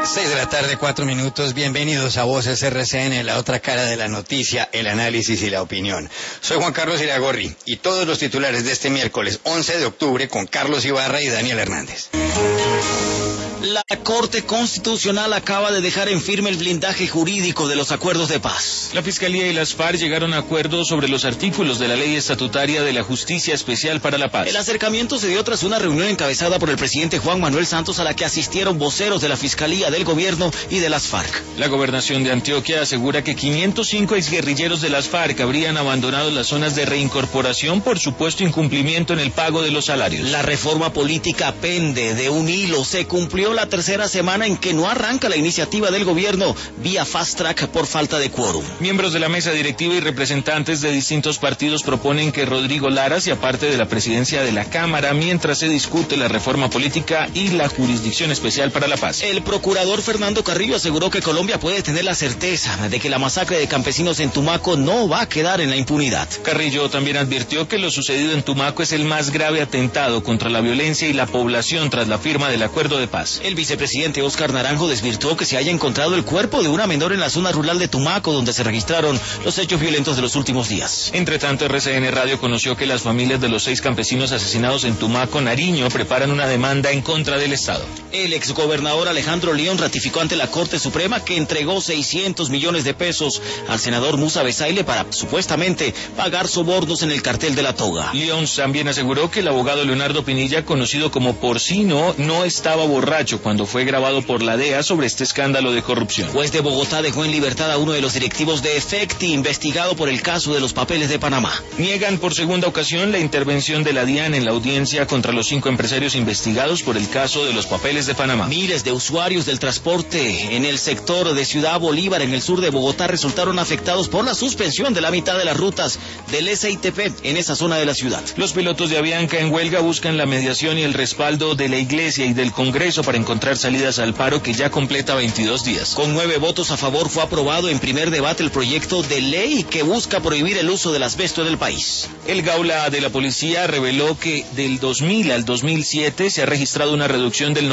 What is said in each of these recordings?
6 de la tarde, 4 minutos. Bienvenidos a Voces RCN, la otra cara de la noticia, el análisis y la opinión. Soy Juan Carlos Iragorri y todos los titulares de este miércoles 11 de octubre con Carlos Ibarra y Daniel Hernández. La Corte Constitucional acaba de dejar en firme el blindaje jurídico de los acuerdos de paz. La Fiscalía y las FARC llegaron a acuerdos sobre los artículos de la Ley Estatutaria de la Justicia Especial para la Paz. El acercamiento se dio tras una reunión encabezada por el presidente Juan Manuel Santos, a la que asistieron voceros de la Fiscalía, del Gobierno y de las FARC. La Gobernación de Antioquia asegura que 505 exguerrilleros de las FARC habrían abandonado las zonas de reincorporación por supuesto incumplimiento en el pago de los salarios. La reforma política pende de un hilo. Se cumplió la tercera semana en que no arranca la iniciativa del gobierno vía fast track por falta de quórum. Miembros de la mesa directiva y representantes de distintos partidos proponen que Rodrigo Lara sea parte de la presidencia de la Cámara mientras se discute la reforma política y la Jurisdicción Especial para la Paz. El procurador Fernando Carrillo aseguró que Colombia puede tener la certeza de que la masacre de campesinos en Tumaco no va a quedar en la impunidad. Carrillo también advirtió que lo sucedido en Tumaco es el más grave atentado contra la violencia y la población tras la firma del acuerdo de paz. El vicepresidente Óscar Naranjo desvirtuó que se haya encontrado el cuerpo de una menor en la zona rural de Tumaco, donde se registraron los hechos violentos de los últimos días. Entre tanto, RCN Radio conoció que las familias de los 6 campesinos asesinados en Tumaco, Nariño, preparan una demanda en contra del Estado. El exgobernador Alejandro León ratificó ante la Corte Suprema que entregó 600 millones de pesos al senador Musa Besaile para, supuestamente, pagar sobornos en el cartel de la toga. León también aseguró que el abogado Leonardo Pinilla, conocido como Porcino, no estaba borracho cuando fue grabado por la DEA sobre este escándalo de corrupción. Juez de Bogotá dejó en libertad a uno de los directivos de Efecti, investigado por el caso de los papeles de Panamá. Niegan por segunda ocasión la intervención de la DIAN en la audiencia contra los 5 empresarios investigados por el caso de los papeles de Panamá. Miles de usuarios del transporte en el sector de Ciudad Bolívar, en el sur de Bogotá, resultaron afectados por la suspensión de la mitad de las rutas del SITP en esa zona de la ciudad. Los pilotos de Avianca en huelga buscan la mediación y el respaldo de la Iglesia y del Congreso para encontrar salidas al paro, que ya completa 22 días. Con 9 votos a favor fue aprobado en primer debate el proyecto de ley que busca prohibir el uso del asbesto en el país. El Gaula de la Policía reveló que del 2000 al 2007 se ha registrado una reducción del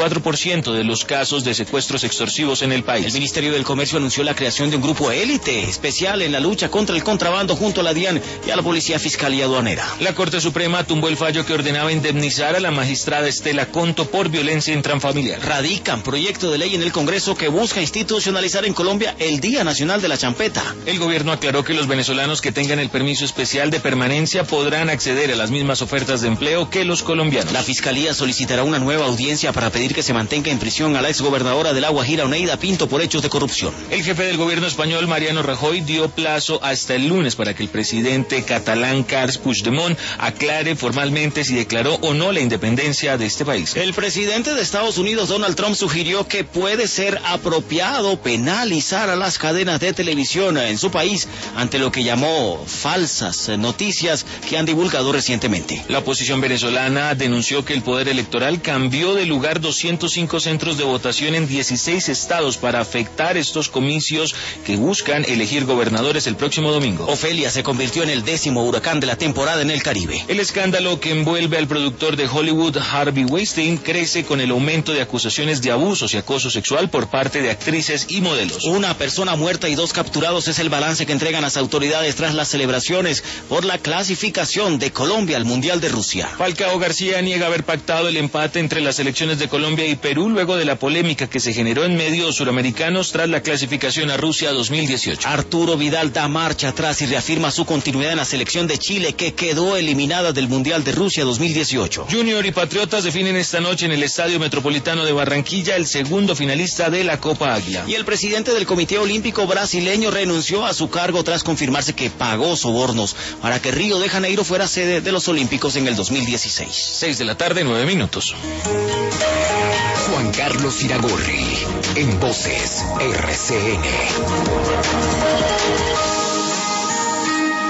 94% de los casos de secuestros extorsivos en el país. El Ministerio del Comercio anunció la creación de un grupo élite especial en la lucha contra el contrabando junto a la DIAN y a la Policía Fiscal y Aduanera. La Corte Suprema tumbó el fallo que ordenaba indemnizar a la magistrada Estela Conto por violencia intrafamiliar. Radican proyecto de ley en el Congreso que busca institucionalizar en Colombia el Día Nacional de la Champeta. El gobierno aclaró que los venezolanos que tengan el permiso especial de permanencia podrán acceder a las mismas ofertas de empleo que los colombianos. La Fiscalía solicitará una nueva audiencia para pedir que se mantenga en prisión a la exgobernadora de La Guajira, Oneida Pinto, por hechos de corrupción. El jefe del gobierno español, Mariano Rajoy, dio plazo hasta el lunes para que el presidente catalán Carles Puigdemont aclare formalmente si declaró o no la independencia de este país. El presidente de Estados Unidos, Donald Trump, sugirió que puede ser apropiado penalizar a las cadenas de televisión en su país ante lo que llamó falsas noticias que han divulgado recientemente. La oposición venezolana denunció que el Poder Electoral cambió de lugar 205 centros de votación en 16 estados para afectar estos comicios que buscan elegir gobernadores el próximo domingo. Ofelia se convirtió en el 10º huracán de la temporada en el Caribe. El escándalo que envuelve al productor de Hollywood, Harvey Weinstein, crece con el aumento de acusaciones de abusos y acoso sexual por parte de actrices y modelos. Una persona muerta y 2 capturados es el balance que entregan las autoridades tras las celebraciones por la clasificación de Colombia al Mundial de Rusia. Falcao García niega haber pactado el empate entre las selecciones de Colombia y Perú luego de la polémica que se generó en medios suramericanos tras la clasificación a Rusia 2018. Arturo Vidal da marcha atrás y reafirma su continuidad en la selección de Chile, que quedó eliminada del Mundial de Rusia 2018. Junior y Patriotas definen esta noche en el Estadio Metropolitano de Barranquilla el segundo finalista de la Copa Águila. Y el presidente del Comité Olímpico brasileño renunció a su cargo tras confirmarse que pagó sobornos para que Río de Janeiro fuera sede de los Olímpicos en el 2016. 6 de la tarde, 9 minutos. Juan Carlos Iragorri, en Voces RCN.